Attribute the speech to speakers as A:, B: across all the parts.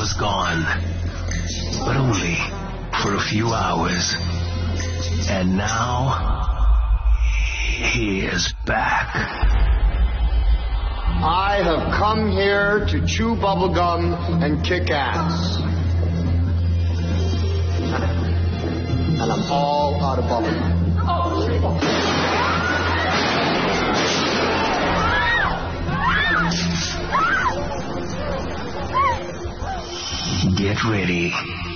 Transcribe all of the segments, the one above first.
A: was gone, but only for a few hours. And now, he is back.
B: I have come here to chew bubblegum and kick ass. And I'm all out of bubblegum.
A: Get ready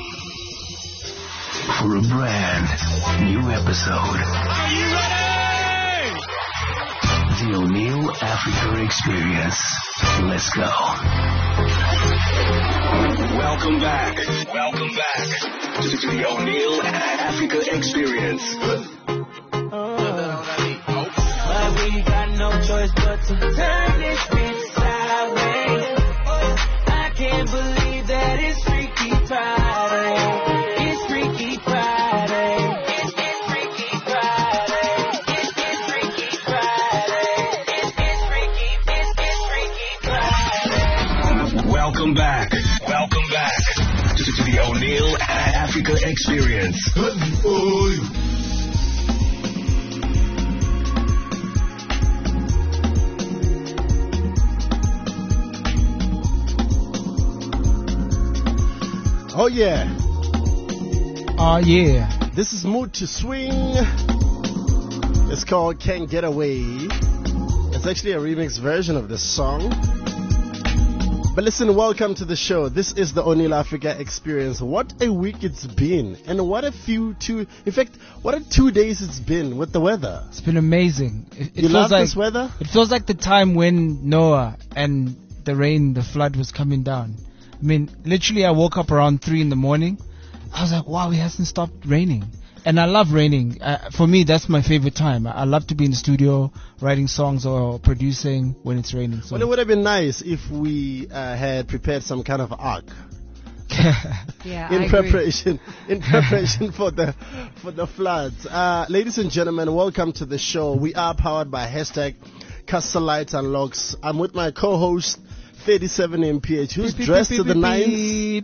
A: for a brand new episode.
C: Are you ready?
A: The O'Neill Africa Experience. Let's go. Welcome back to the O'Neill Africa Experience.
D: But we got no choice but to turn this bitch sideways. I can't believe that it's Freaky Friday. It's Freaky Friday. It's Freaky Friday. It's Freaky Friday. It's Freaky Friday.
A: Welcome back to the O'Neill Africa Experience.
E: Oh yeah.
F: Oh yeah.
E: This is Mood to Swing. It's called Can't Get Away. It's actually a remix version of this song. But listen, welcome to the show. This is the O'Neill Africa Experience. What a week it's been. And what a 2 days it's been with the weather.
F: It's been amazing.
E: You love this weather?
F: It feels like the time when Noah and the flood was coming down. I mean, literally I woke up around 3 in the morning. I was like, wow, it hasn't stopped raining. And I love raining. For me, that's my favorite time. I love to be in the studio writing songs or producing when it's raining. So.
E: Well, it would have been nice if we had prepared some kind of ark.
G: Yeah,
E: in preparation for the floods. Ladies and gentlemen, welcome to the show. We are powered by hashtag Castle Lights and Locks. I'm with my co-host 37 MPH, who's dressed to the nines.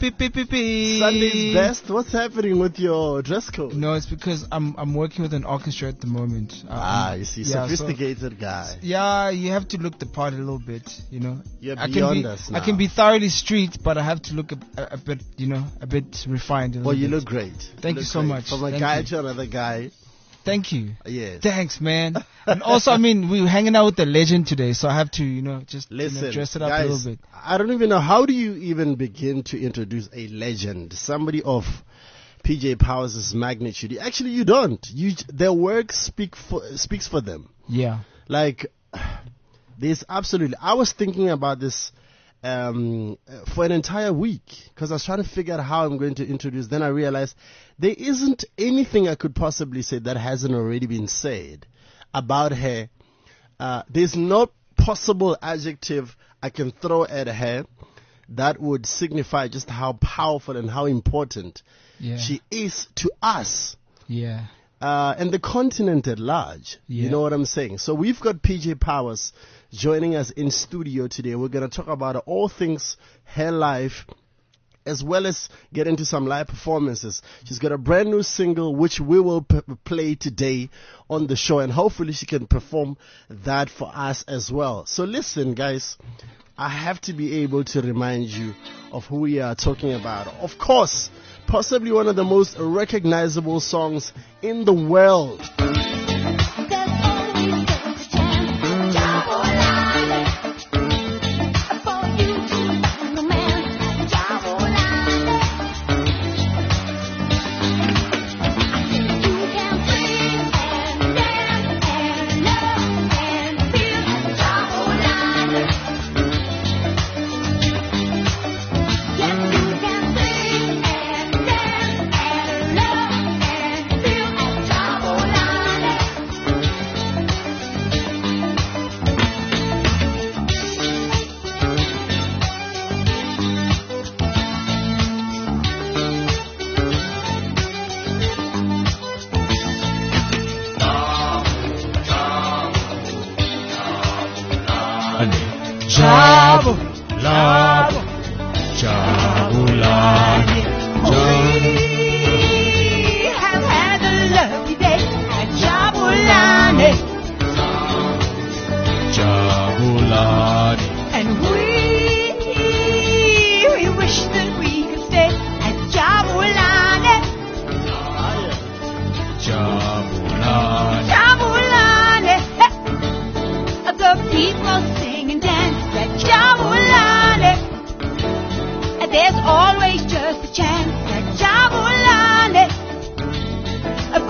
E: Sunday's best. What's happening with your dress code?
F: No, it's because I'm working with an orchestra at the moment.
E: You see, sophisticated guy.
F: Yeah, you have to look the part a little bit, you know.
E: You're beyond us now.
F: I can be thoroughly street, but I have to look a bit, you know, a bit refined.
E: Well, you look great.
F: Thank you so much.
E: From a guy to another guy.
F: Thank you.
E: Yes.
F: Thanks, man. And also, I mean, we're hanging out with the legend today, so I have to, you know, just dress it up
E: guys,
F: a little bit.
E: I don't even know, how do you even begin to introduce a legend, somebody of PJ Powers' magnitude? Actually, you don't. Their work speaks for them.
F: Yeah.
E: Like, there's absolutely. I was thinking about this for an entire week because I was trying to figure out how I'm going to introduce. Then I realized there isn't anything I could possibly say that hasn't already been said about her. There's no possible adjective I can throw at her that would signify just how powerful and how important she is to us.
F: Yeah.
E: And the continent at large.
F: Yeah.
E: You know what I'm saying? So we've got PJ Powers joining us in studio today. We're going to talk about all things her life, as well as get into some live performances. She's got a brand new single which we will play today on the show, and hopefully she can perform that for us as well. So listen, guys, I have to be able to remind you of who we are talking about. Of course, possibly one of the most recognizable songs in the world.
C: Jabo, labo, jabo.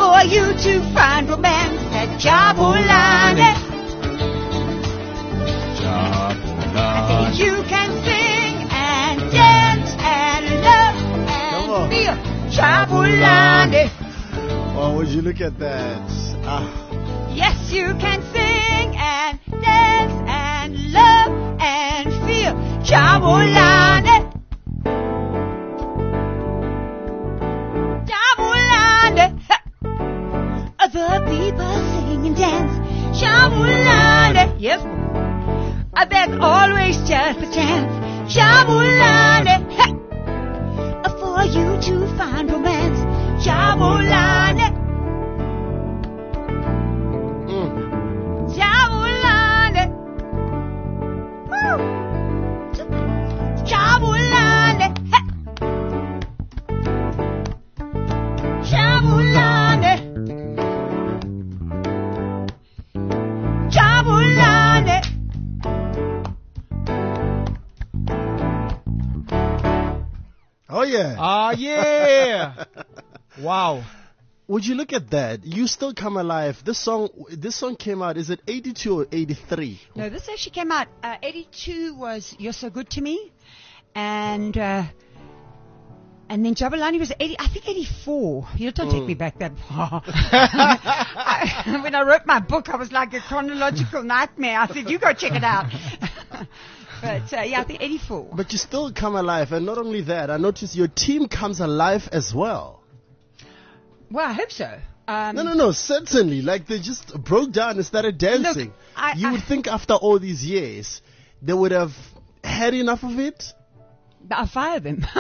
G: for you to find romance at Jabulani.
C: Jabulani.
G: You can sing and dance and love
E: Come on.
G: and feel Jabulani.
E: Oh, would you look at that? Ah.
G: Yes, you can sing and dance and love and feel Jabulani. Jabulani. The people sing and dance Jabulani. Yes. There's always just a chance Jabulani. For you to find romance Jabulani. Jabulani. Woo. Jabulani. Jabulani. Jabulani.
E: Oh yeah.
F: Ah, yeah. Wow.
E: Would you look at that? You Still Come Alive. This song came out. Is it 82 or 83?
G: No, this actually came out. 82 was You're So Good to Me, and then Jabulani was 80. I think 84. You don't take me back that far. When I wrote my book, I was like a chronological nightmare. I said, "You go check it out." But yeah, I think 84.
E: But you Still Come Alive, and not only that, I noticed your team comes alive as well.
G: Well, I hope so.
E: No, certainly. Like, they just broke down and started dancing.
G: Look,
E: you would think after all these years, they would have had enough of it.
G: I'll fire them. they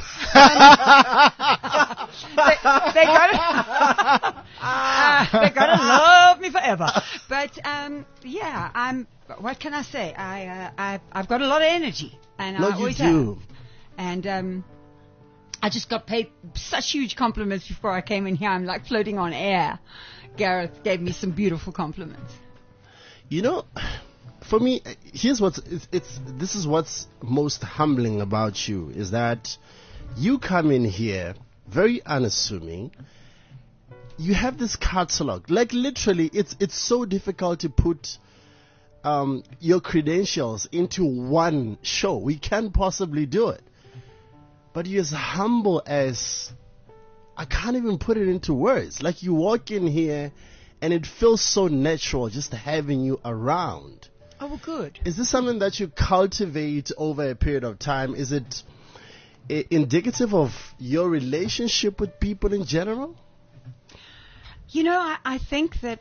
G: gotta love me forever. But yeah, what can I say? I've got a lot of energy, and
E: No,
G: I
E: you
G: always
E: do.
G: have. And I just got paid such huge compliments before I came in here. I'm like floating on air. Gareth gave me some beautiful compliments.
E: You know, for me, here's this is what's most humbling about you, is that you come in here very unassuming. You have this catalog. Like, literally, it's so difficult to put your credentials into one show. We can't possibly do it. But you're as humble as, I can't even put it into words. Like, you walk in here and it feels so natural just having you around.
G: Oh, well, good.
E: Is this something that you cultivate over a period of time? Is it indicative of your relationship with people in general?
G: You know, I think that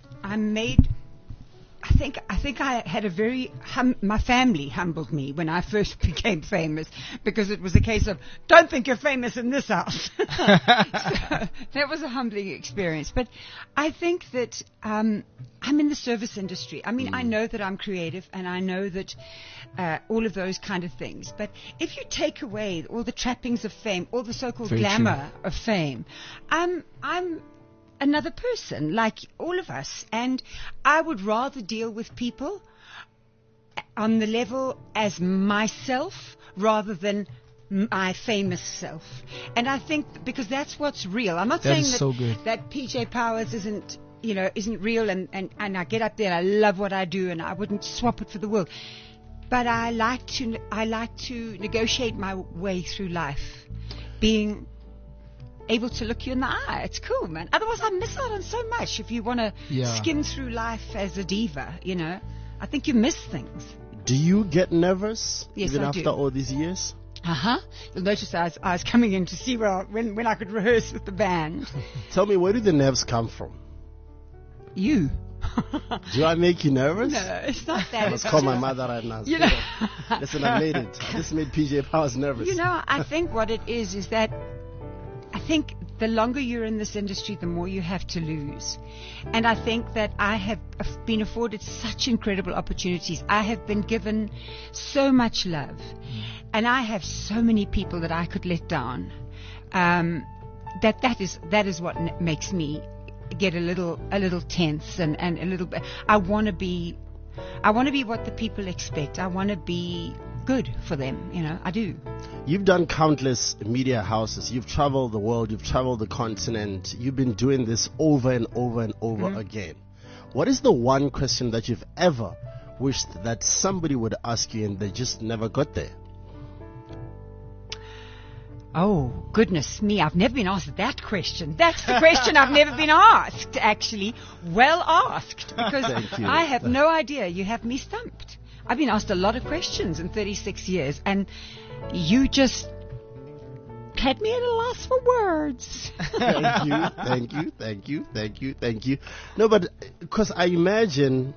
G: I think I had a very my family humbled me when I first became famous, because it was a case of, don't think you're famous in this house. So that was a humbling experience. But I think that I'm in the service industry. I mean, I know that I'm creative, and I know that all of those kind of things. But if you take away all the trappings of fame, all the so-called
F: Very
G: glamour of fame, I'm another person, like all of us, and I would rather deal with people on the level as myself rather than my famous self. And I think because that's what's real. I'm not saying
F: is so good.
G: that PJ Powers isn't real, and I get up there and I love what I do and I wouldn't swap it for the world. But I like to negotiate my way through life, being able to look you in the eye. It's cool, man. Otherwise, I miss out on so much. If you want to skim through life as a diva, I think you miss things.
E: Do you get nervous even
G: I
E: after
G: do.
E: all these years?
G: You'll notice I was coming in to see when I could rehearse with the band.
E: Tell me, where do the nerves come from?
G: You.
E: Do I make you nervous?
G: No, it's not that.
E: Let's call my mother right now. Listen, I made it. I just made PJ Powers nervous.
G: I think what it is that I think the longer you're in this industry, the more you have to lose. And I think that I have been afforded such incredible opportunities. I have been given so much love. And I have so many people that I could let down. That is what makes me get a little tense and a little bit. I want to be what the people expect. I want to be good for them. I do.
E: You've done countless media houses. You've traveled the world. You've traveled the continent. You've been doing this over and over and over again. What is the one question that you've ever wished that somebody would ask you and they just never got there?
G: Oh, goodness me. I've never been asked that question. That's the question I've never been asked, actually. Well asked. Because
E: Thank you.
G: I have no idea. You have me stumped. I've been asked a lot of questions in 36 years, and you just had me at a loss for words.
E: Thank you. No, but because I imagine,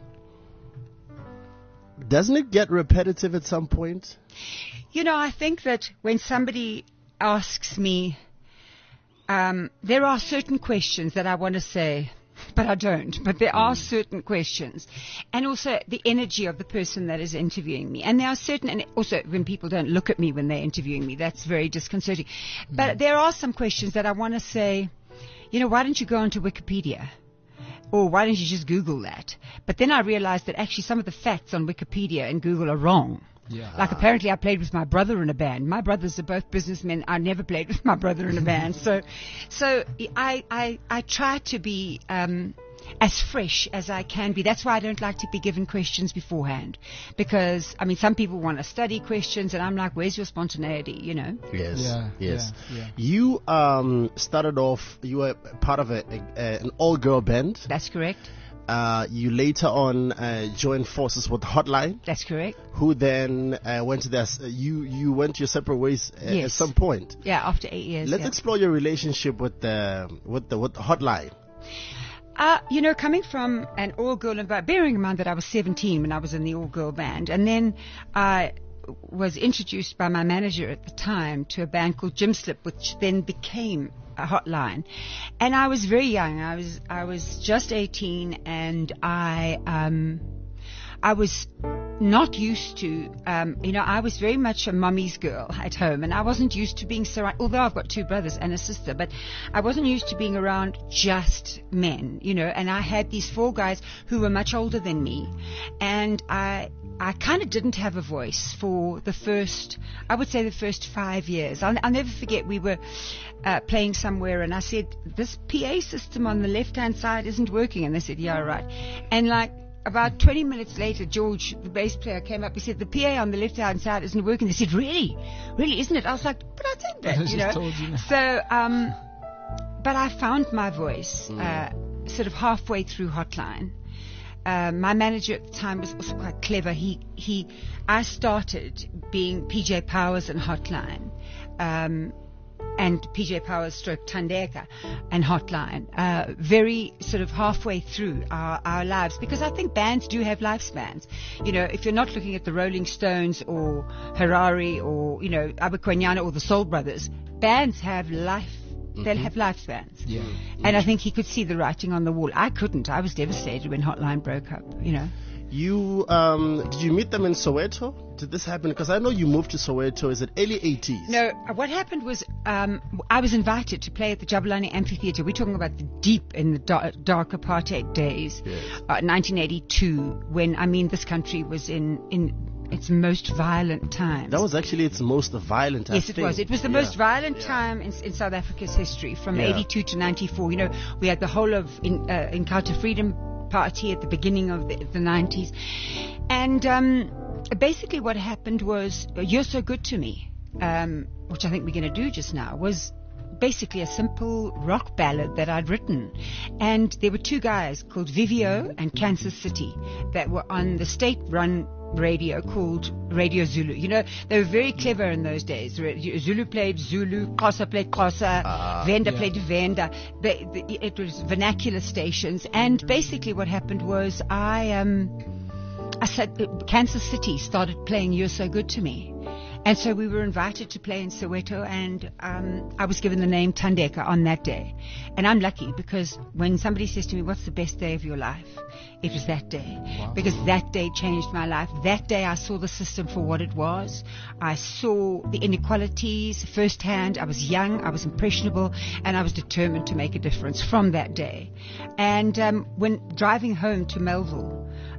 E: doesn't it get repetitive at some point?
G: I think that when somebody asks me, there are certain questions that I want to say, but I don't. But there are certain questions. And also the energy of the person that is interviewing me. And there are certain, and also when people don't look at me when they're interviewing me, that's very disconcerting. But there are some questions that I want to say, why don't you go onto Wikipedia? Or why don't you just Google that? But then I realized that actually some of the facts on Wikipedia and Google are wrong.
F: Yeah.
G: Like apparently I played with my brother in a band. My brothers are both businessmen. I never played with my brother in a band. So I try to be as fresh as I can be. That's why I don't like to be given questions beforehand. Because, some people want to study questions and I'm like, where's your spontaneity,
E: Yes.
F: Yeah.
E: You started off, you were part of an all-girl band.
G: That's correct.
E: You later on joined forces with Hotline.
G: That's correct.
E: Who then went to this? You went your separate ways at
G: Yes.
E: some point.
G: Yeah, after 8 years.
E: Let's
G: yeah.
E: explore your relationship with the Hotline.
G: Coming from an all-girl environment, bearing in mind that I was 17 when I was in the all-girl band, and then I was introduced by my manager at the time to a band called Jim Slip, which then became a Hotline. And I was very young. I was just 18, and I was not used to, I was very much a mummy's girl at home, and I wasn't used to being surrounded, although I've got 2 brothers and a sister, but I wasn't used to being around just men, and I had these 4 guys who were much older than me, and I kind of didn't have a voice for the first 5 years. I'll never forget, we were playing somewhere, and I said, this PA system on the left-hand side isn't working, and they said, yeah, right. And about 20 minutes later, George, the bass player, came up. He said, the PA on the left-hand side isn't working. They said, really? Really, isn't it? I was like, but I said that,
F: I just told you.
G: So, but I found my voice sort of halfway through Hotline. My manager at the time was also quite clever. I started being PJ Powers and Hotline. And PJ Powers stroke Tandeka and Hotline, very sort of halfway through our lives, because I think bands do have lifespans. If you're not looking at the Rolling Stones or Harari or, Abakwanyana or the Soul Brothers, bands have life. They'll have lifespans.
F: Yeah.
G: And I think he could see the writing on the wall. I couldn't. I was devastated when Hotline broke up,
E: You did you meet them in Soweto? Did this happen? Because I know you moved to Soweto. Is it early 80s?
G: No, what happened was I was invited to play at the Jabulani Amphitheatre. We're talking about the deep in the dark apartheid days, 1982, when this country was in its most violent times.
E: That was actually its most violent.
G: Yes, it was. It was the most violent time in South Africa's history, from 82 to 94. We had the whole of Inkatha Freedom Party at the beginning of the 90s. And basically what happened was, You're So Good to Me, which I think we're going to do just now, was basically a simple rock ballad that I'd written. And there were 2 guys called Vivio and Kansas City that were on the state-run radio called Radio Zulu. They were very clever in those days. Zulu played Zulu, Xhosa played Xhosa, Venda played Venda. It was vernacular stations. And basically what happened was I said, Kansas City started playing You're So Good to Me. And so we were invited to play in Soweto, and I was given the name Tandeka on that day. And I'm lucky, because when somebody says to me, what's the best day of your life? It was that day. Wow. Because that day changed my life. That day I saw the system for what it was. I saw the inequalities firsthand. I was young, I was impressionable, and I was determined to make a difference from that day. And when driving home to Melville,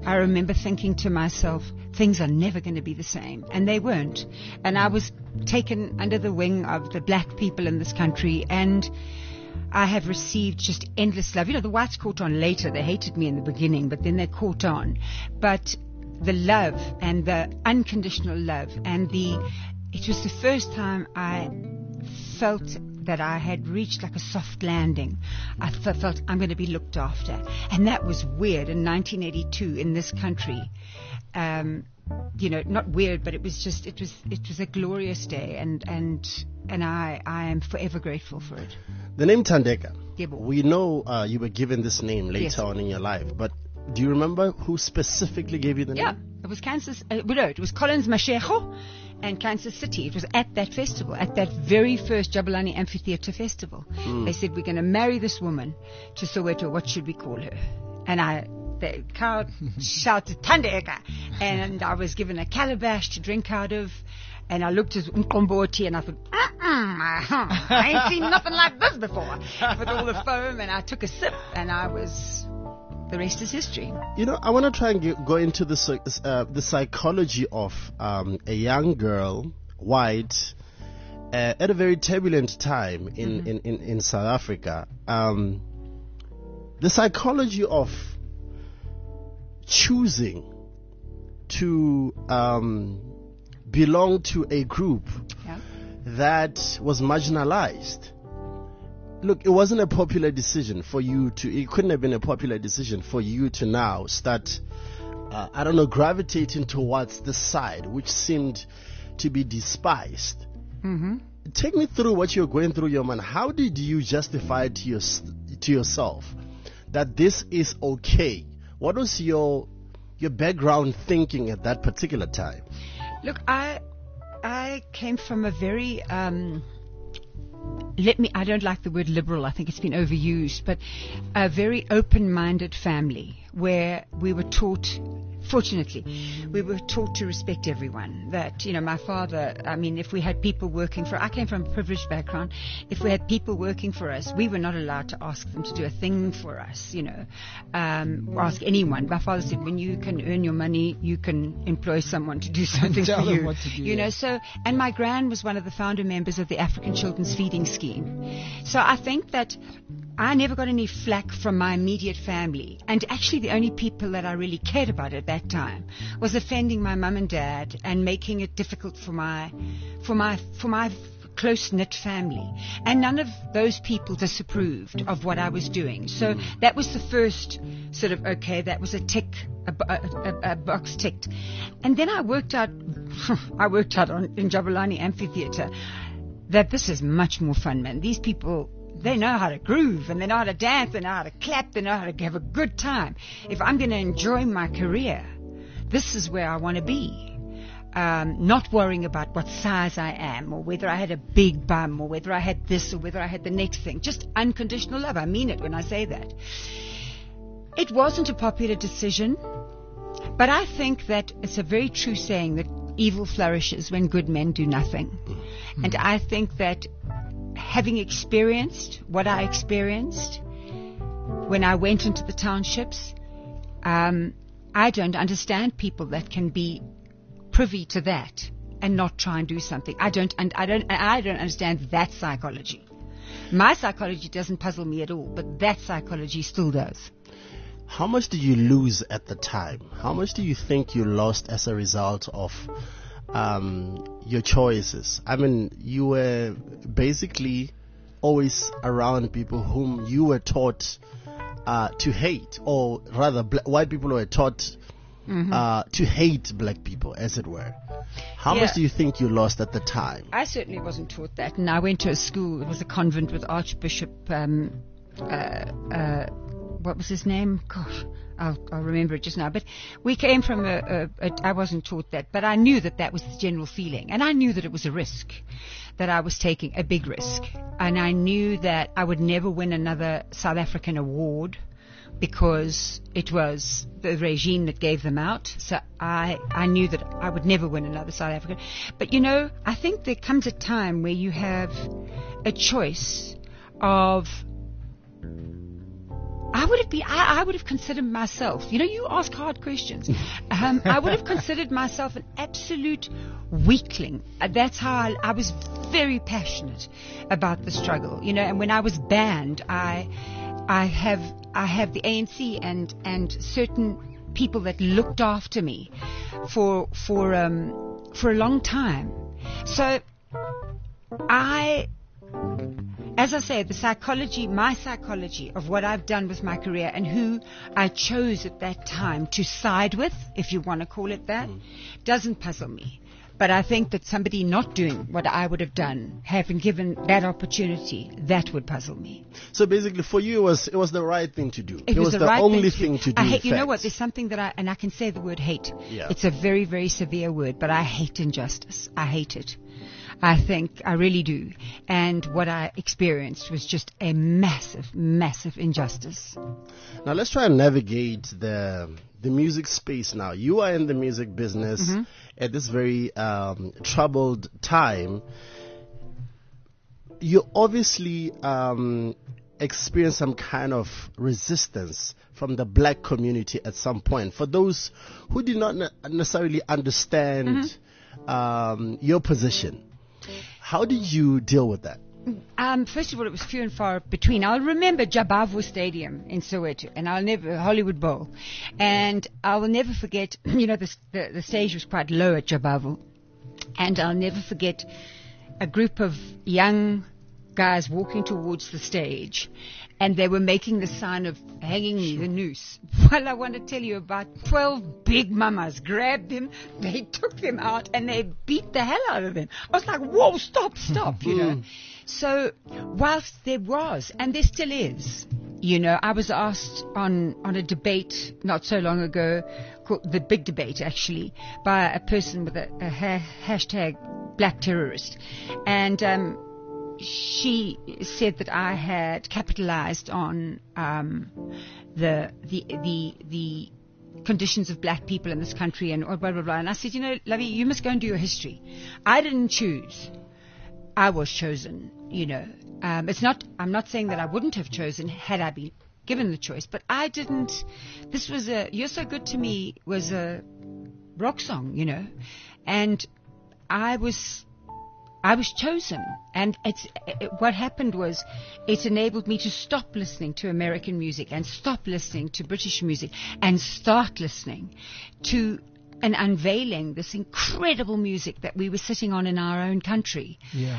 G: I remember thinking to myself, things are never going to be the same. And they weren't. And I was taken under the wing of the black people in this country, and I have received just endless love. You know, the whites caught on later. They hated me in the beginning, but then they caught on. But the love and the unconditional love and it was the first time I felt that I had reached like a soft landing. I felt I'm going to be looked after. And that was weird in 1982 in this country. You know, not weird, but it was a glorious day, and I am forever grateful for it.
E: The name Thandeka,
G: Yebo.
E: we know you were given this name later
G: Yes.
E: on in your life, but do you remember who specifically gave you the
G: Yeah,
E: name?
G: it was Kansas. It was Collins Mashego and Kansas City. It was at that festival, at that very first Jabulani Amphitheatre Festival. They said, we're going to marry this woman to Soweto. What should we call her? And the crowd shouted Thandeka, and I was given a calabash to drink out of. And I looked at Umkomboti and I thought, I ain't seen nothing like this before. With all the foam, and I took a sip, and the rest is history.
E: You know, I want to try and go into the psychology of a young girl, white, at a very turbulent time in South Africa. The psychology of choosing to belong to a group that was marginalized. Look, it wasn't a popular decision for you it couldn't have been a popular decision for you to now start, gravitating towards the side which seemed to be despised.
G: Mm-hmm.
E: Take me through what you're going through your mind. How did you justify to yourself that this is okay? What was your background thinking at that particular time?
G: Look, I came from a very I don't like the word liberal. I think it's been overused, but a very open-minded family where we were taught, fortunately, to respect everyone. That, you know, my father, I mean, if we had people working I came from a privileged background. If we had people working for us, we were not allowed to ask them to do a thing for us, you know, ask anyone. My father said, when you can earn your money, you can employ someone to do something
F: Tell
G: for
F: them
G: you.
F: what to do,
G: You know, so, and my gran was one of the founder members of the African Children's Feeding Scheme. So I think that I never got any flack from my immediate family. And actually the only people that I really cared about at that time was offending my mum and dad and making it difficult for my close-knit family. And none of those people disapproved of what I was doing. So that was the first sort of, okay, that was a tick, a box ticked. And then I worked out in Jabulani Amphitheatre that this is much more fun, man. These people, they know how to groove, and they know how to dance, they know how to clap, they know how to have a good time. If I'm going to enjoy my career, this is where I want to be. Not worrying about what size I am, or whether I had a big bum, or whether I had this, or whether I had the next thing. Just unconditional love. I mean it when I say that. It wasn't a popular decision, but I think that it's a very true saying that evil flourishes when good men do nothing. And I think that having experienced what I experienced when I went into the townships, I don't understand people that can be privy to that and not try and do something. I don't understand that psychology. My psychology doesn't puzzle me at all, but that psychology still does.
E: How much did you lose at the time? How much do you think you lost as a result of your choices? I mean, you were basically always around people whom you were taught to hate, or rather white people were taught to hate black people, as it were. How much do you think you lost at the time?
G: I certainly wasn't taught that, and I went to a school. It was a convent with Archbishop what was his name? Gosh, I'll remember it just now. But we came from I wasn't taught that, but I knew that was the general feeling. And I knew that it was a risk, that I was taking a big risk. And I knew that I would never win another South African award because it was the regime that gave them out. So I knew that I would never win another South African. But, you know, I think there comes a time where you have a choice of I would have considered myself, you ask hard questions. I would have considered myself an absolute weakling. That's how I was very passionate about the struggle, and when I was banned, I have the ANC and certain people that looked after me for a long time. So as I say, my psychology of what I've done with my career and who I chose at that time to side with, if you want to call it that, doesn't puzzle me. But I think that somebody not doing what I would have done, having given that opportunity, that would puzzle me.
E: So basically, for you, it was the right thing to do.
G: It was
E: the
G: right
E: only thing to do.
G: I hate, you know what? There's something that I can say the word hate.
E: Yeah.
G: It's a very, very severe word, but I hate injustice. I hate it. I really do. And what I experienced was just a massive, massive injustice.
E: Now let's try and navigate the music space now. You are in the music business at this very troubled time. You obviously experienced some kind of resistance from the black community at some point. For those who did not necessarily understand your position, how did you deal with that?
G: First of all, it was few and far between. I'll remember Jabavu Stadium in Soweto, and Hollywood Bowl, and I will never forget. The stage was quite low at Jabavu, and I'll never forget a group of young guys walking towards the stage, and they were making the sign of hanging me, the noose. Well, I want to tell you, about 12 big mamas grabbed him, they took them out, and they beat the hell out of them. I was like, whoa, stop, So, whilst there was, and there still is, I was asked on a debate not so long ago, called the big debate actually, by a person with a hashtag black terrorist. And she said that I had capitalized on the conditions of black people in this country and blah, blah, blah. And I said, Lovey, you must go and do your history. I didn't choose. I was chosen, I'm not saying that I wouldn't have chosen had I been given the choice, but I didn't. This was You're So Good to Me was a rock song, and I was chosen, and what happened was it enabled me to stop listening to American music and stop listening to British music and start listening to and unveiling this incredible music that we were sitting on in our own country.
F: Yeah.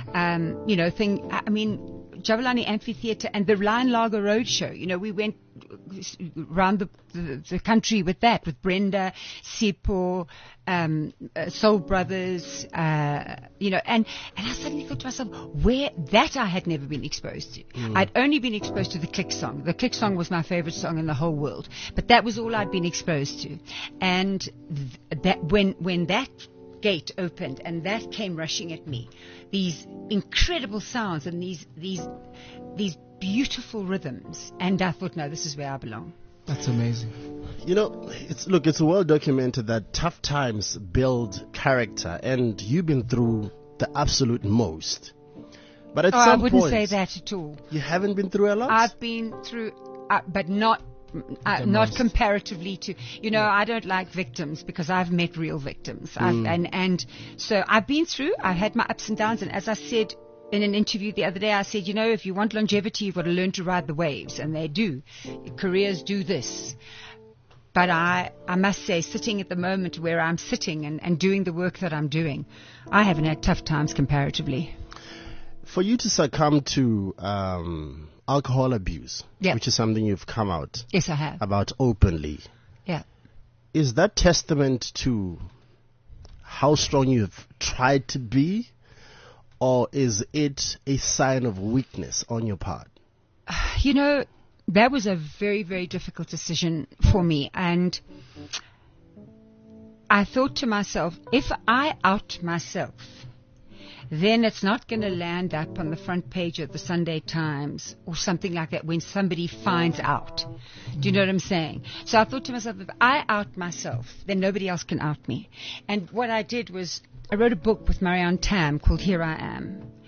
G: Jabulani Amphitheatre and the Lion Lager Roadshow. We went around the country with that, with Brenda, Sipho, Soul Brothers, and I suddenly thought to myself, I had never been exposed to. I'd only been exposed to the Click song. The Click song was my favorite song in the whole world, but that was all I'd been exposed to. And that when that gate opened and that came rushing at me, these incredible sounds and these beautiful rhythms, and I thought, no, this is where I belong.
F: That's amazing.
E: It's well documented that tough times build character, and you've been through the absolute most. But at some point,
G: I wouldn't say that at all.
E: You haven't been through a lot?
G: I've been through, but not comparatively to, I don't like victims because I've met real victims. And so I've been through, I've had my ups and downs, and as I said in an interview the other day, I said, if you want longevity, you've got to learn to ride the waves, and they do. Careers do this. But I must say, sitting at the moment where I'm sitting and doing the work that I'm doing, I haven't had tough times comparatively.
E: For you to succumb to alcohol abuse, which is something you've come out
G: yes, I have.
E: About openly, is that testament to how strong you've tried to be? Or is it a sign of weakness on your part?
G: That was a very, very difficult decision for me. And I thought to myself, if I out myself, then it's not going to land up on the front page of the Sunday Times or something like that when somebody finds out. Do you know what I'm saying? So I thought to myself, if I out myself, then nobody else can out me. And what I did was I wrote a book with Marianne Tam called Here I Am.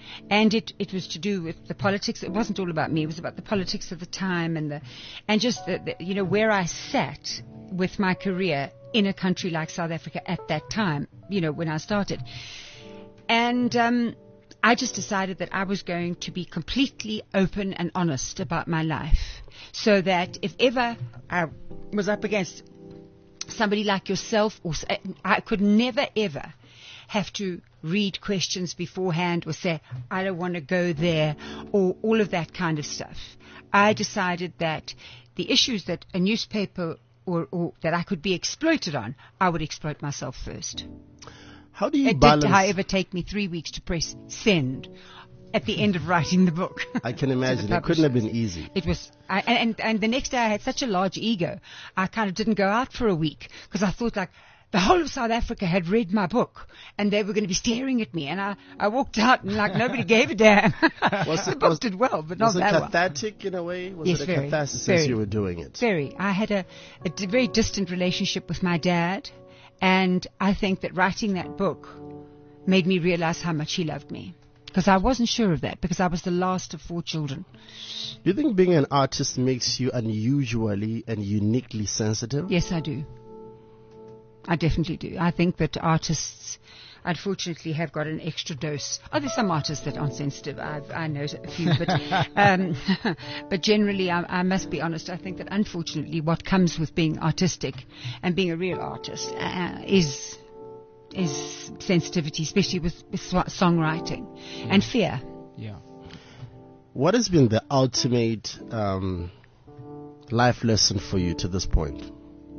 G: And it was to do with the politics. It wasn't all about me. It was about the politics of the time and just where I sat with my career in a country like South Africa at that time, when I started. And I just decided that I was going to be completely open and honest about my life, so that if ever I was up against somebody like yourself, or I could never ever have to read questions beforehand or say, I don't want to go there, or all of that kind of stuff. I decided that the issues that a newspaper or that I could be exploited on, I would exploit myself first.
E: How do you
G: It
E: balance?
G: did, however, take me 3 weeks to press send at the end of writing the book.
E: I can
G: to the
E: imagine. It couldn't have been
G: publishers.
E: easy.
G: It was, and the next day I had such a large ego, I kind of didn't go out for a week because I thought like the whole of South Africa had read my book and they were going to be staring at me, and I walked out and like nobody gave a damn. The book did well, but not
E: Was it
G: that well.
E: cathartic in a way? Was
G: Yes,
E: it a
G: very,
E: catharsis
G: very.
E: as you were doing it?
G: Very. I had a very distant relationship with my dad, and I think that writing that book made me realize how much he loved me. Because I wasn't sure of that, because I was the last of 4 children.
E: Do you think being an artist makes you unusually and uniquely sensitive?
G: Yes, I do. I definitely do. I think that artists, unfortunately, have got an extra dose. Oh, there's some artists that aren't sensitive. I know a few, but generally, I must be honest. I think that unfortunately, what comes with being artistic and being a real artist is sensitivity, especially with songwriting and fear.
F: Yeah.
E: What has been the ultimate life lesson for you to this point?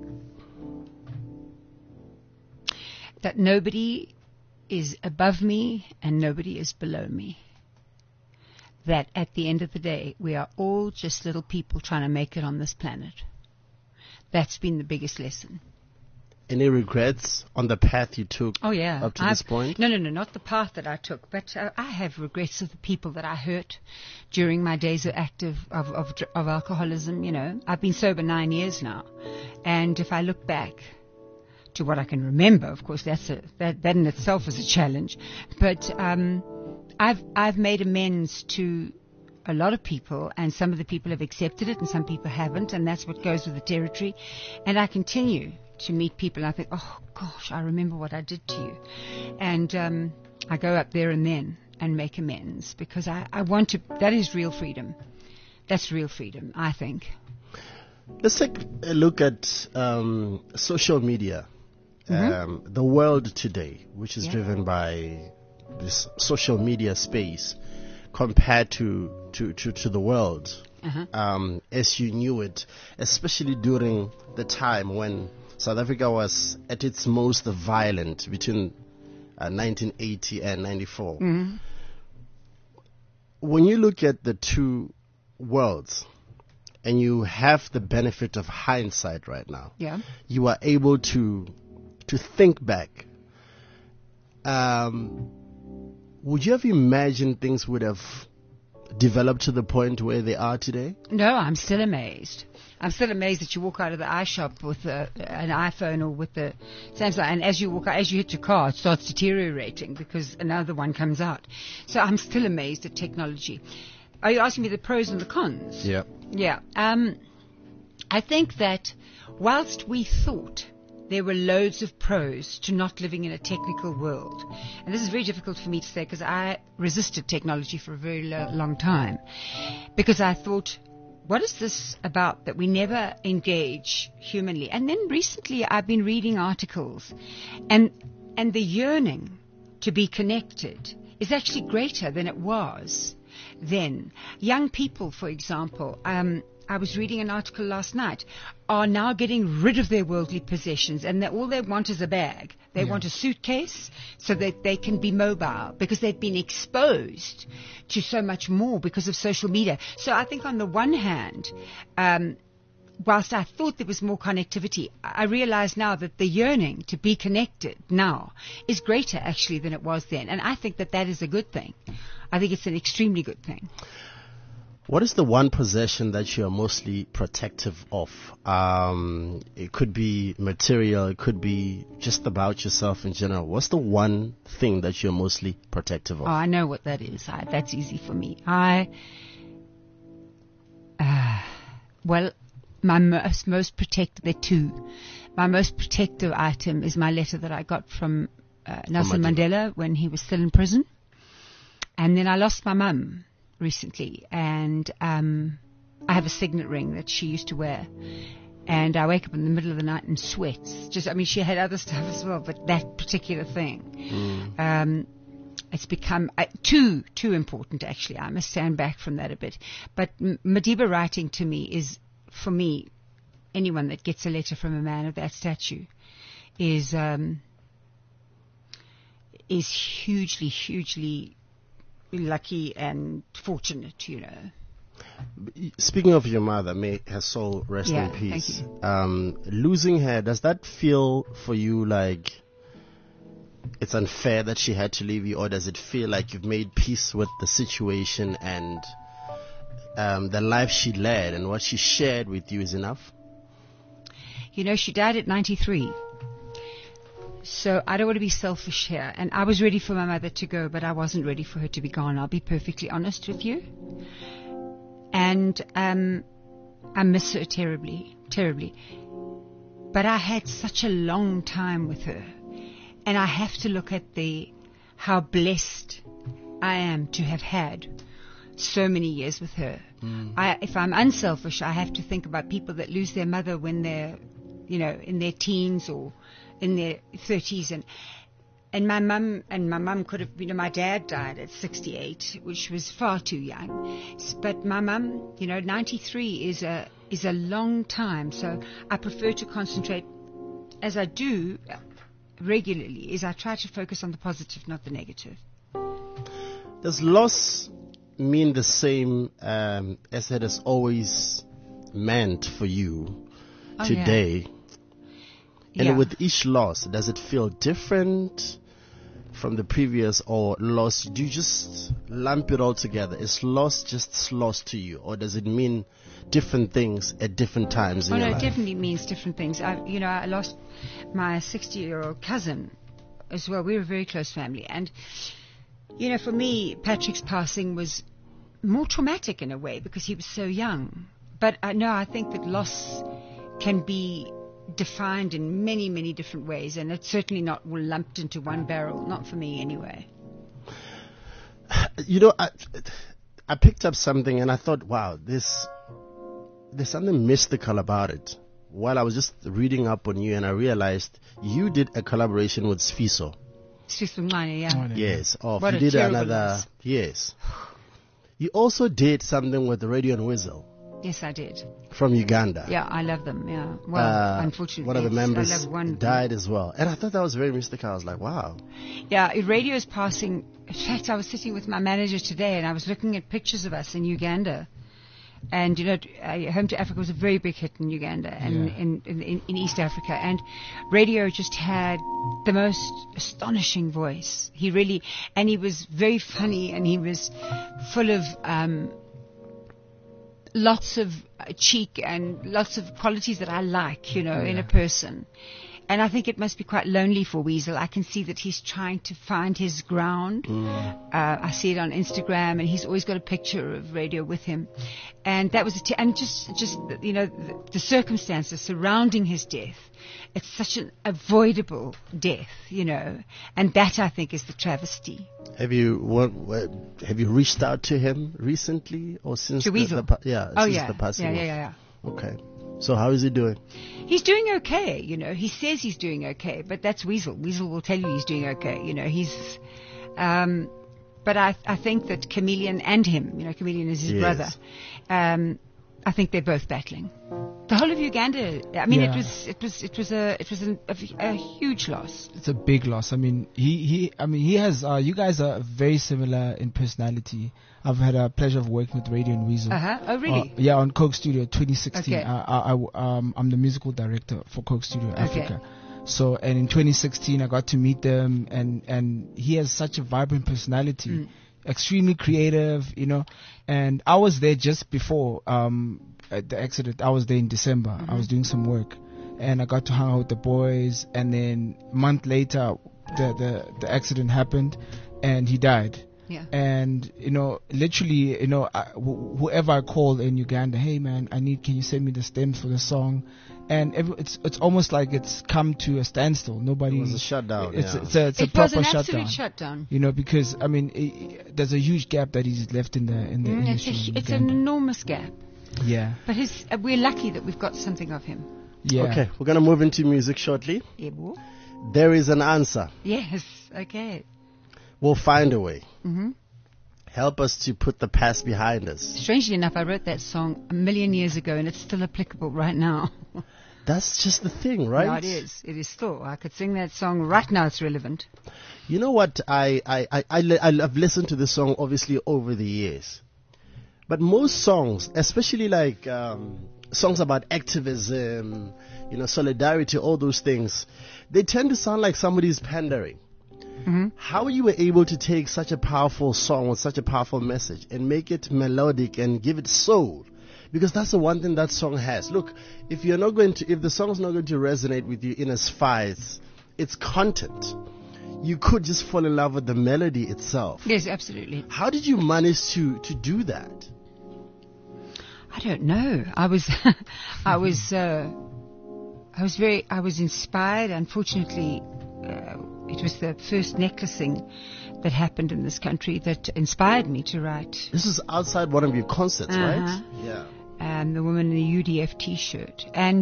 G: That nobody is above me and nobody is below me. That at the end of the day, we are all just little people trying to make it on this planet. That's been the biggest lesson.
E: Any regrets on the path you took
G: Oh, yeah.
E: up to this point?
G: No, not the path that I took, but I have regrets of the people that I hurt during my days of alcoholism, I've been sober 9 years now. And if I look back to what I can remember, of course, that in itself is a challenge. But I've made amends to a lot of people, and some of the people have accepted it and some people haven't, and that's what goes with the territory. And I continue to meet people, and I think, oh gosh, I remember what I did to you. And I go up there and then and make amends, because I want to. That is real freedom. That's real freedom, I think.
E: Let's take a look at social media. The world today, which is driven by this social media space, compared to the world as you knew it, especially during the time when South Africa was at its most violent between 1980 and 94. When you look at the two worlds, and you have the benefit of hindsight right now, you are able to think back. Would you have imagined things would have developed to the point where they are today?
G: No, I'm still amazed. I'm still amazed that you walk out of the iShop with an iPhone or with the Samsung, and as you walk out, as you hit your car, it starts deteriorating because another one comes out. So I'm still amazed at technology. Are you asking me the pros and the cons?
E: Yeah.
G: Yeah. I think that whilst we thought there were loads of pros to not living in a technical world, and this is very difficult for me to say because I resisted technology for a very long time, because I thought, what is this about that we never engage humanly? And then recently I've been reading articles, and the yearning to be connected is actually greater than it was then. Young people, for example, I was reading an article last night, are now getting rid of their worldly possessions, and all they want is a bag. They want a suitcase so that they can be mobile, because they've been exposed to so much more because of social media. So I think on the one hand, whilst I thought there was more connectivity, I realize now that the yearning to be connected now is greater actually than it was then. And I think that is a good thing. I think it's an extremely good thing.
E: What is the one possession that you are mostly protective of? It could be material, it could be just about yourself in general. What's the one thing that you're mostly protective of?
G: Oh, I know what that is. That's easy for me. Well, my most protective, there are two. My most protective item is my letter that I got from Nelson Mandela when he was still in prison. And then I lost my mum recently, and I have a signet ring that she used to wear. And I wake up in the middle of the night in sweats. She had other stuff as well, but that particular thing. It's become too important, actually. I must stand back from that a bit. But Madiba writing to me is, for me, anyone that gets a letter from a man of that stature is hugely, hugely lucky and fortunate, you know.
E: Speaking of your mother, may her soul rest in peace.
G: Thank you.
E: Losing her, does that feel for you like it's unfair that she had to leave you, or does it feel like you've made peace with the situation and the life she led and what she shared with you is enough?
G: You know, she died at 93. So I don't want to be selfish here. And I was ready for my mother to go, but I wasn't ready for her to be gone. I'll be perfectly honest with you. And I miss her terribly, terribly. But I had such a long time with her. And I have to look at how blessed I am to have had so many years with her. If I'm unselfish, I have to think about people that lose their mother when they're, in their teens or in their 30s. And my mum could have, my dad died at 68, which was far too young. But my mum, 93 is a long time. So I prefer to concentrate, as I do regularly, is I try to focus on the positive, not the negative.
E: Does loss mean the same as it has always meant for you today? And with each loss, does it feel different from the previous or loss? Do you just lump it all together? Is loss just loss to you, or does it mean different things at different times in your life?
G: It definitely means different things. I lost my 60-year-old cousin as well. We were a very close family. And, for me, Patrick's passing was more traumatic in a way because he was so young. But I think that loss can be defined in many, many different ways, and it's certainly not lumped into one barrel, not for me anyway.
E: I picked up something and I thought, wow, there's something mystical about it. While I was just reading up on you, and I realized you did a collaboration with Sfiso.
G: Sfiso Mncane, yeah.
E: Yes.
G: What
E: you did another. Yes. You also did something with Radio and Whistle.
G: Yes, I did.
E: From Uganda.
G: Yeah, I love them, yeah. Well, unfortunately,
E: one of the members died as well. And I thought that was very mystical. I was like, wow.
G: Yeah, radio is passing. In fact, I was sitting with my manager today, and I was looking at pictures of us in Uganda. And, Home to Africa was a very big hit in Uganda and in East Africa. And radio just had the most astonishing voice. He was very funny, and he was full of lots of cheek and lots of qualities that I like, in a person. And I think it must be quite lonely for Weasel. I can see that he's trying to find his ground. I see it on Instagram, and he's always got a picture of radio with him. And that was the circumstances surrounding his death. It's such an avoidable death, and that I think is the travesty.
E: Have you reached out to him recently or since
G: to Weasel?
E: the passing?
G: Yeah.
E: Okay. So how is he doing?
G: He's doing okay, He says he's doing okay, but that's Weasel. Weasel will tell you he's doing okay, He's, but I think that Chameleon and him, Chameleon is his brother. I think they're both battling. The whole of Uganda. I mean, it was a huge loss.
F: It's a big loss. I mean, he has. You guys are very similar in personality. I've had a pleasure of working with Radio and Weasel.
G: Oh, really?
F: On Coke Studio 2016.
G: Okay.
F: I'm the musical director for Coke Studio Africa. So, and in 2016, I got to meet them, and he has such a vibrant personality. extremely creative, you know. And I was there just before the accident. I was there in December. I was doing some work, and I got to hang out with the boys. And then a month later, the accident happened, and he died.
G: Yeah.
F: And you know, literally, you know, whoever I call in Uganda, hey man, can you send me the stems for the song? And it's almost like it's come to a standstill. Nobody.
E: It was a shutdown.
F: It's
E: yeah.
F: a
G: It was
F: proper
G: an
F: shutdown.
G: absolute shutdown.
F: You know, because I mean, there's a huge gap that he's left in the industry. in
G: It's an
F: Uganda.
G: enormous gap.
F: Yeah.
G: But we're lucky that we've got something of him.
F: Yeah.
E: Okay, we're gonna move into music shortly.
G: Yebo.
E: There is an answer.
G: Yes. Okay.
E: We'll find a way.
G: Mm-hmm.
E: Help us to put the past behind us.
G: Strangely enough, I wrote that song 1,000,000 years ago, and it's still applicable right now.
E: That's just the thing, right?
G: No, it is. It is still. I could sing that song right now. It's relevant.
E: You know what? I've listened to this song obviously over the years, but most songs, especially like songs about activism, you know, solidarity, all those things, they tend to sound like somebody's pandering.
G: Mm-hmm.
E: How you were able to take such a powerful song with such a powerful message and make it melodic and give it soul? Because that's the one thing that song has. Look, if the song's not going to resonate with you in as far as its content, you could just fall in love with the melody itself.
G: Yes, absolutely.
E: How did you manage to do that?
G: I don't know. I was inspired. Unfortunately, it was the first necklacing that happened in this country that inspired me to write.
E: This is outside one of your concerts, right?
G: Uh-huh.
E: Yeah.
G: The woman in the UDF T-shirt, and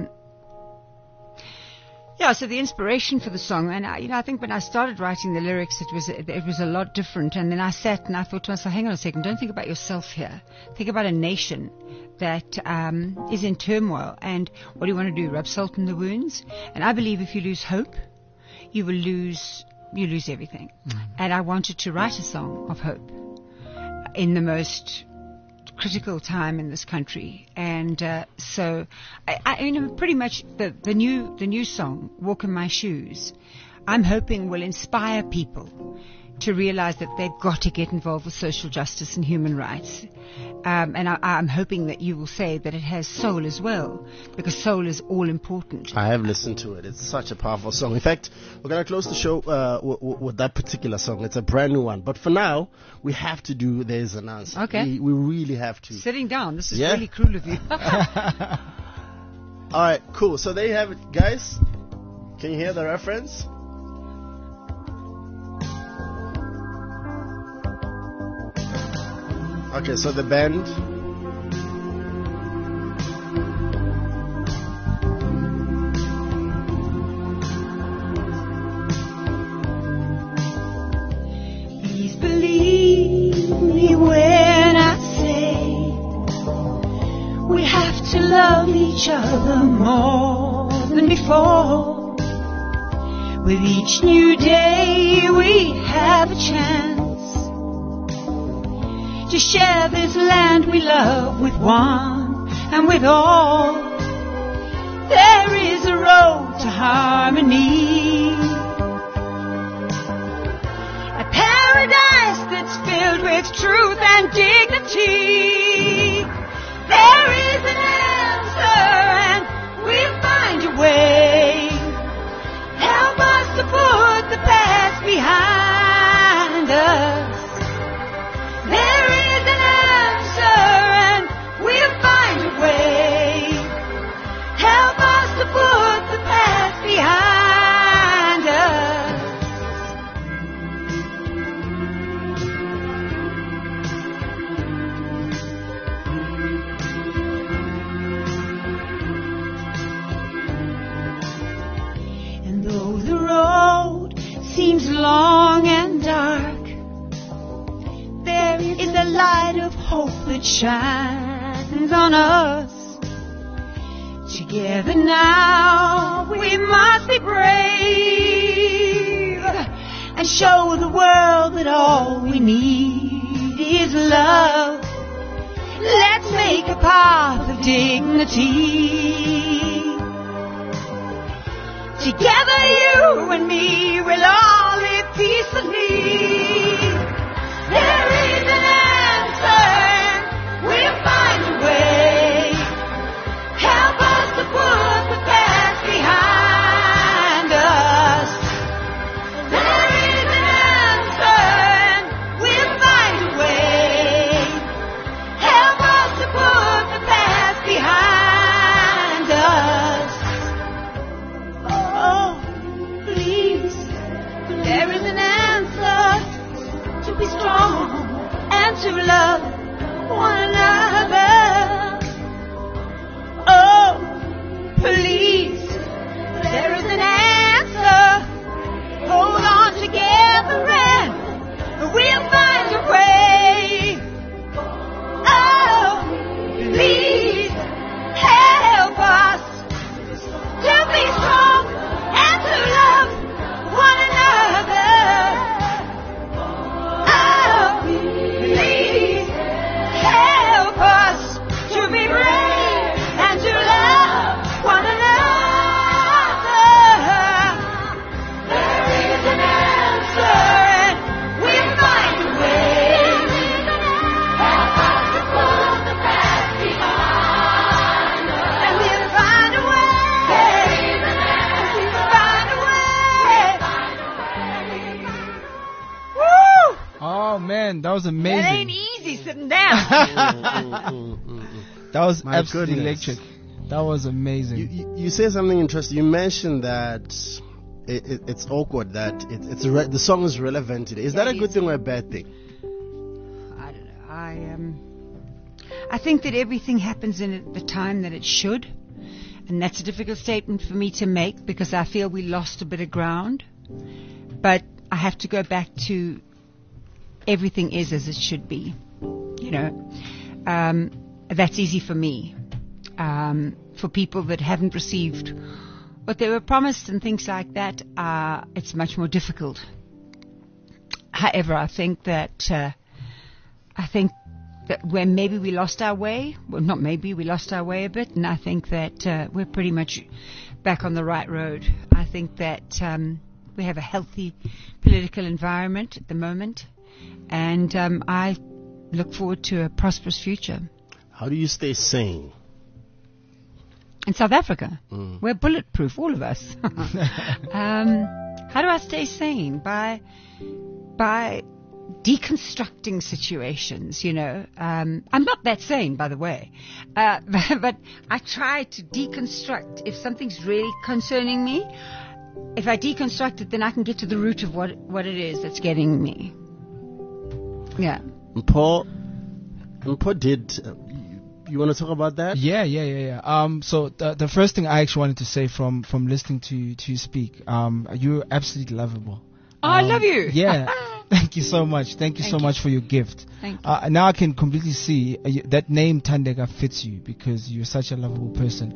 G: so the inspiration for the song, and I think when I started writing the lyrics, it was a lot different. And then I sat and I thought to myself, hang on a second, don't think about yourself here. Think about a nation that is in turmoil, and what do you want to do? Rub salt in the wounds? And I believe if you lose hope, you lose everything. And I wanted to write a song of hope in the most critical time in this country, and so I pretty much the new song, "Walk in My Shoes," I'm hoping will inspire people to realize that they've got to get involved with social justice and human rights. And I'm hoping that you will say that it has soul as well, because soul is all important.
E: I have listened to it. It's such a powerful song. In fact, we're going to close the show with that particular song. It's a brand new one. But for now, we have to do There's an Answer.
G: Okay.
E: We really have to.
G: Sitting down. This is
E: Yeah?
G: really cruel of you.
E: All right, cool. So there you have it, guys. Can you hear the reference? Okay, so the band.
D: Please believe me when I say we have to love each other more than before. With each new day we have a chance to share this land we love with one and with all. There is a road to harmony, a paradise that's filled with truth and dignity. There is an answer and we'll find a way. Help us to put the past behind us. There is an answer and we'll find a way. Help us to put the past behind us. And though the road seems long and dark, there is a light of hope that shines on us. Together now we must be brave and show the world that all we need is love. Let's make a path of dignity. Together you and me will all live peacefully. on and to love one another. Oh, please, there is an answer. Hold on together and we'll find a way. Oh, please help us to be strong and to love one another. Oh, please help us to be brave and to love one another. There is an answer and we'll find a way. Help us to put the past behind us. And we'll find a way. We'll find a way. Woo!
F: Oh man, that was
G: It ain't
F: amazing.
G: easy sitting down.
F: That was
E: My
F: absolutely
E: goodness.
F: electric. That was amazing.
E: You say something interesting. You mentioned that it's awkward that the song is relevant today. Is that a good thing or a bad thing?
G: I don't know. I think that everything happens in the time that it should, and that's a difficult statement for me to make because I feel we lost a bit of ground. But I have to go back to everything is as it should be. You know, that's easy for me. For people that haven't received what they were promised and things like that, it's much more difficult. However, I think that when maybe we lost our way, well, not maybe, we lost our way a bit, and I think that we're pretty much back on the right road. I think that we have a healthy political environment at the moment, and I look forward to a prosperous future.
E: How do you stay sane?
G: In South Africa, we're bulletproof, all of us. How do I stay sane? By deconstructing situations, you know. I'm not that sane, by the way. But I try to deconstruct. If something's really concerning me, if I deconstruct it, then I can get to the root of what it is that's getting me. Yeah.
E: Paul did... You want to talk about that?
F: Yeah. So the first thing I actually wanted to say from listening to you speak, you're absolutely lovable.
G: Oh, I love you.
F: Yeah. Thank you so much. Thank you so much for your gift.
G: Thank you.
F: Now I can completely see that name Thandeka fits you because you're such a lovable person.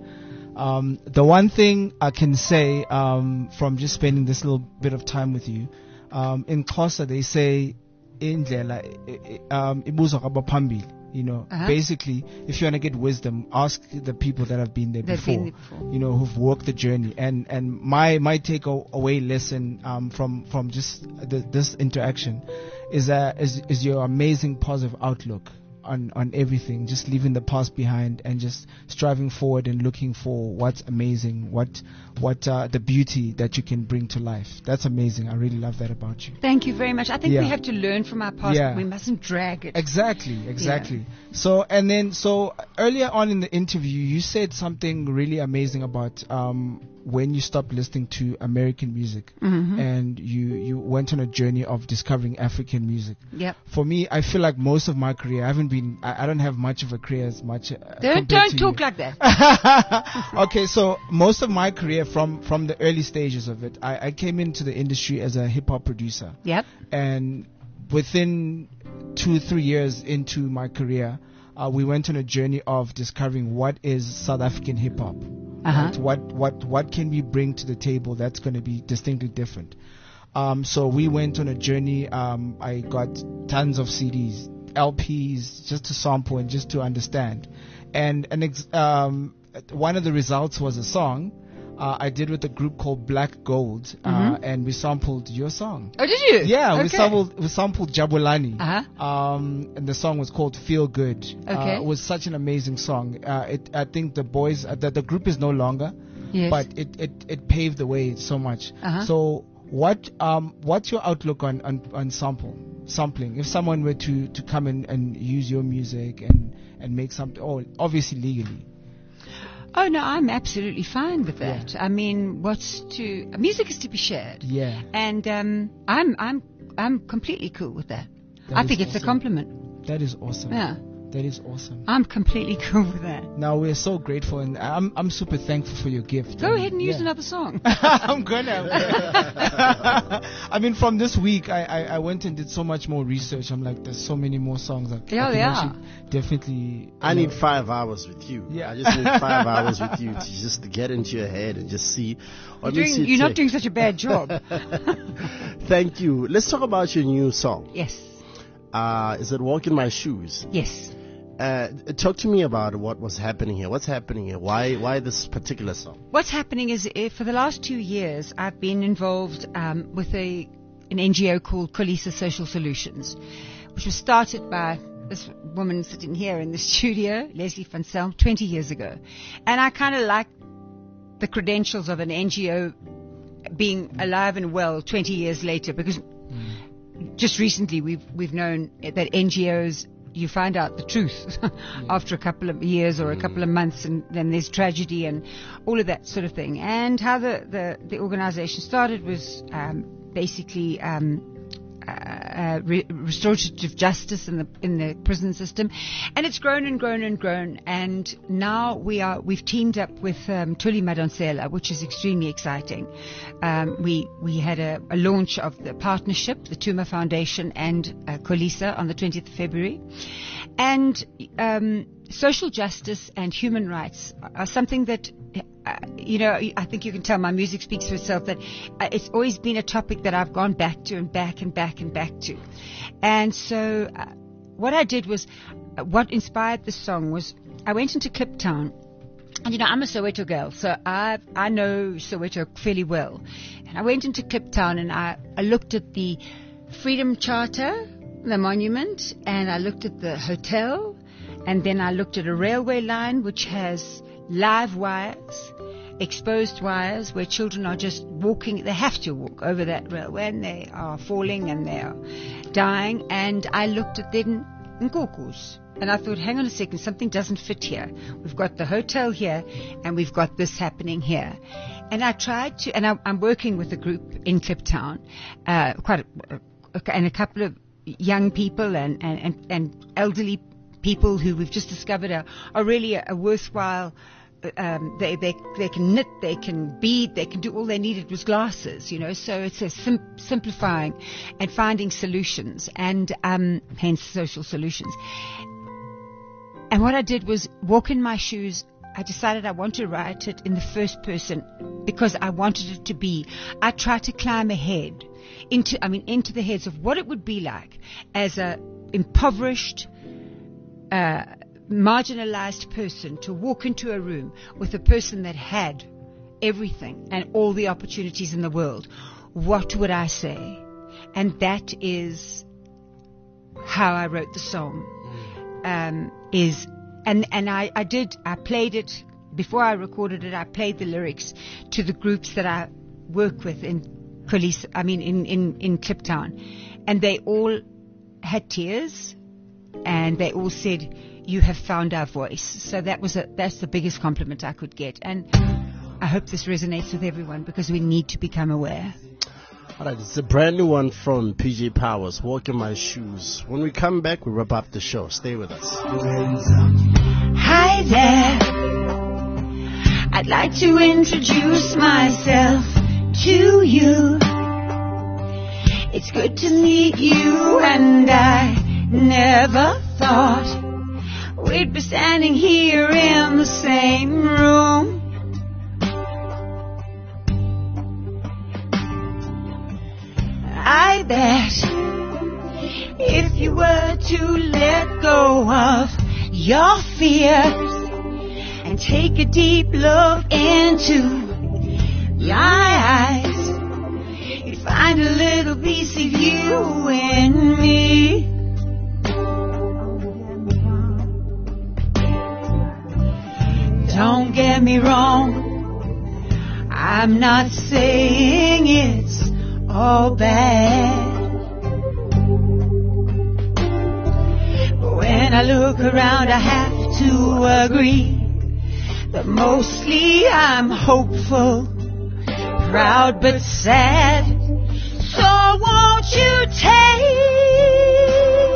F: The one thing I can say from just spending this little bit of time with you, in Xhosa they say indlela ibuzwa kwabaphambili. You know, basically, if you want to get wisdom, ask the people that have been there before. You know, who've walked the journey. And my takeaway lesson from just this interaction is your amazing positive outlook on everything. Just leaving the past behind and just striving forward and looking for what's amazing, what the beauty that you can bring to life. That's amazing. I really love that about you.
G: Thank you very much. I think we have to learn from our past, but we mustn't drag it.
F: Exactly.
G: Yeah.
F: So earlier on in the interview, you said something really amazing about when you stopped listening to American music and you went on a journey of discovering African music.
G: Yep.
F: For me, I feel like most of my career, I don't have much of a career as much.
G: Don't talk like that.
F: Okay, so most of my career from the early stages of it, I came into the industry as a hip hop producer.
G: Yep.
F: And within 2-3 years into my career, we went on a journey of discovering what is South African hip hop. Right? What can we bring to the table that's going to be distinctly different? So we went on a journey. I got tons of CDs, LPs, just to sample and just to understand. And one of the results was a song I did with a group called Black Gold, and we sampled your song.
G: Oh, did you?
F: Yeah,
G: okay.
F: we sampled Jabulani. And the song was called Feel Good.
G: Okay.
F: It was such an amazing song. I think the boys, the group is no longer,
G: Yes.
F: but it paved the way so much. So what's your outlook on sampling? If someone were to come in and use your music and make something, obviously legally.
G: Oh no, I'm absolutely fine with that. I mean, music is to be shared.
F: Yeah.
G: And I'm completely cool with that. I think it's a compliment.
F: That is awesome.
G: Yeah.
F: That is awesome.
G: I'm completely cool with that.
F: Now we're so grateful, and I'm super thankful for your gift.
G: Go ahead and use another song.
F: I'm gonna. I mean, from this week, I went and did so much more research. I'm like, there's so many more songs. I can actually definitely.
E: I need 5 hours with you.
F: Yeah.
E: I just need 5 hours with you to just get into your head and just see.
G: You're not doing such a bad job.
E: Thank you. Let's talk about your new song.
G: Yes.
E: Is it Walk in My Shoes?
G: Yes.
E: Talk to me about what was happening here. What's happening here? Why this particular song?
G: What's happening is, for the last 2 years, I've been involved with an NGO called Kolisa Social Solutions, which was started by this woman sitting here in the studio, Leslie van Selm, 20 years ago. And I kind of like the credentials of an NGO being alive and well 20 years later, because just recently we've known that NGOs, you find out the truth after a couple of years or a couple of months, and then there's tragedy and all of that sort of thing. And how the organization started was basically restorative justice in the prison system, and it's grown and grown and grown. And now we've teamed up with Thuli Madonsela, which is extremely exciting. We had a launch of the partnership, the Tuma Foundation and Kolisa, on the 20th of February, and social justice and human rights are something that I think you can tell my music speaks for itself, that it's always been a topic that I've gone back to and back and back and back to. And so what I did was, what inspired this song was, I went into Kliptown, and I'm a Soweto girl, so I know Soweto fairly well. And I went into Kliptown and I looked at the Freedom Charter, the monument, and I looked at the hotel, and then I looked at a railway line which has live wires, exposed wires, where children are just walking. They have to walk over that railway, and they are falling and they are dying. And I looked at then Nkukus, and I thought, hang on a second, something doesn't fit here. We've got the hotel here, and we've got this happening here. And I tried to, and I'm working with a group in Kliptown, and a couple of young people and elderly people who we've just discovered are really a worthwhile. They can knit, they can bead, they can do, all they needed was glasses, so it's a simplifying and finding solutions, and hence social solutions. And what I did was Walk in My Shoes. I decided I want to write it in the first person because I wanted it to be, I tried to climb ahead into the heads of what it would be like as a impoverished, marginalized person to walk into a room with a person that had everything and all the opportunities in the world. What would I say? And that is how I wrote the song. I played it before I recorded it. I played the lyrics to the groups that I work with in Kliptown, and they all had tears, and they all said, "You have found our voice." So that's the biggest compliment I could get, and I hope this resonates with everyone because we need to become aware.
E: All right, it's a brand new one from PJ Powers, Walk in My Shoes. When we come back, we wrap up the show. Stay with us.
D: Hi there. I'd like to introduce myself to you. It's good to meet you, and I never thought we'd be standing here in the same room. I bet if you were to let go of your fears and take a deep look into my eyes, you'd find a little piece of you in me. Don't get me wrong, I'm not saying it's all bad, but when I look around I have to agree that mostly I'm hopeful, proud but sad. So won't you take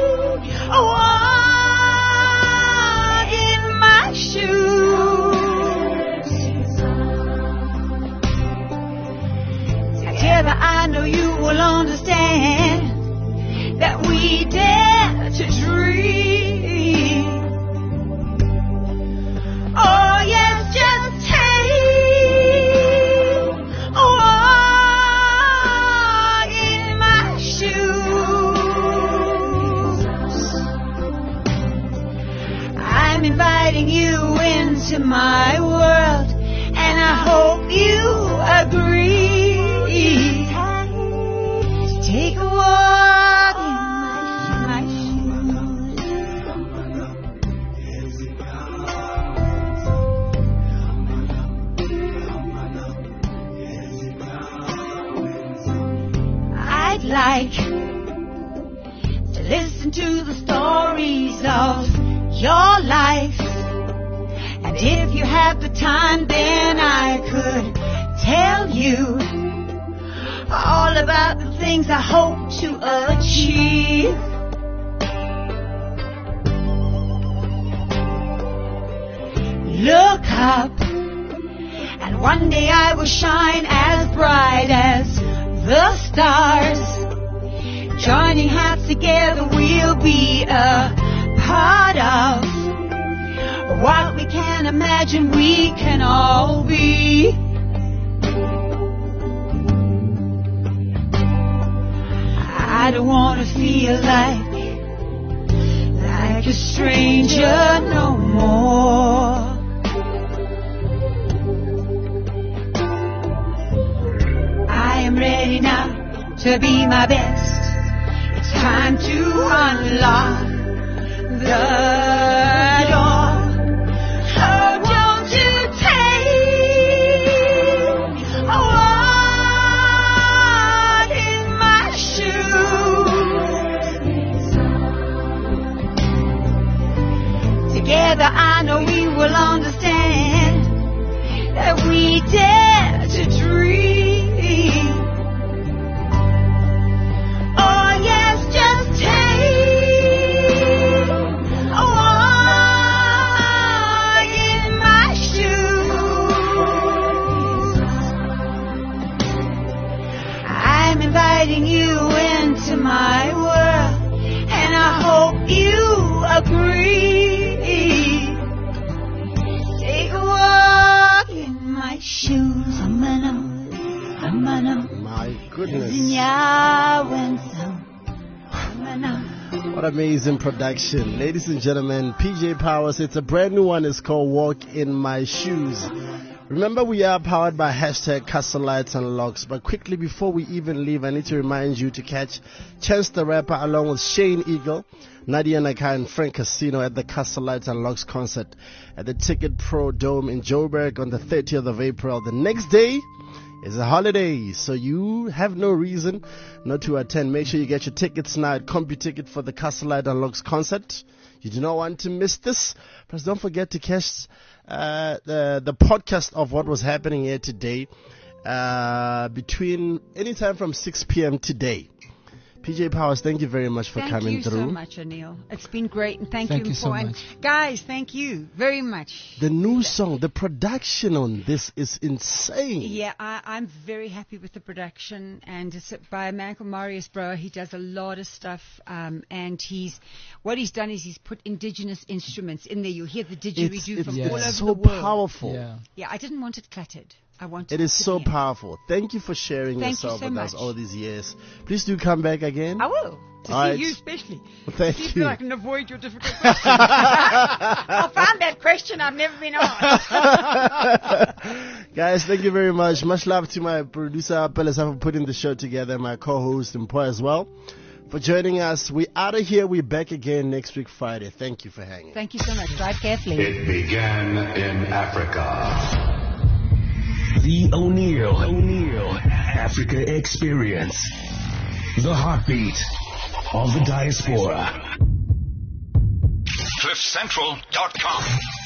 G: into my world, and I hope you agree. Take a walk in my shoes. I'd like to listen to the stories of your life, and if you have the time, then I could tell you all about the things I hope to achieve. Look up, and one day I will shine as bright as the stars. Joining hands together, we'll be a part of what we can imagine we can all be. I don't want to feel like a stranger no more. I am ready now to be my best. It's time to unlock the door. Oh, don't you take a walk in my shoes. Together I know we will understand that we dare to dream. Oh yes, just take a walk in my shoes. I'm inviting you into my world, and I hope you agree. Take a walk in my shoes.
E: My goodness. What amazing production. Ladies and gentlemen, PJ Powers, it's a brand new one. It's called Walk in My Shoes. Remember, we are powered by hashtag Castle Lights and Locks. But quickly, before we even leave, I need to remind you to catch Chance the Rapper along with Shane Eagle, Nadia Nakai, and Frank Casino at the Castle Lights and Locks concert at the Ticket Pro Dome in Joburg on the 30th of April. The next day is a holiday, so you have no reason not to attend. Make sure you get your tickets now at CompuTicket for the Castle Lights and Locks concert. You do not want to miss this. Plus, don't forget to catch the podcast of what was happening here today between anytime from 6 p.m. today. PJ Powers, thank you very much for coming through.
G: Thank you so much, Anil. It's been great, and thank you
F: so much.
G: Guys, thank you very much.
E: The new song, the production on this is insane.
G: Yeah, I'm very happy with the production, and it's by a man called Marius Bro. He does a lot of stuff, and what he's done is he's put indigenous instruments in there. You'll hear the didgeridoo from all over
E: so
G: the world.
E: Powerful.
G: Yeah, I didn't want it cluttered. I wanted
E: it is
G: to
E: so
G: be
E: powerful. Thank you for sharing yourself with us all these years. Please do come back again.
G: I will. To see you especially.
E: Thank
G: you.
E: you.
G: I can avoid your difficult questions. I'll find that question I've never been asked.
E: Guys, thank you very much. Much love to my producer, Pelesa, for putting the show together, my co-host, Mpo, as well, for joining us. We're out of here. We're back again next week, Friday. Thank you for hanging.
G: Thank you so much. Drive carefully.
A: It began in Africa. The O'Neill Africa Experience. The heartbeat of the diaspora. CliffCentral.com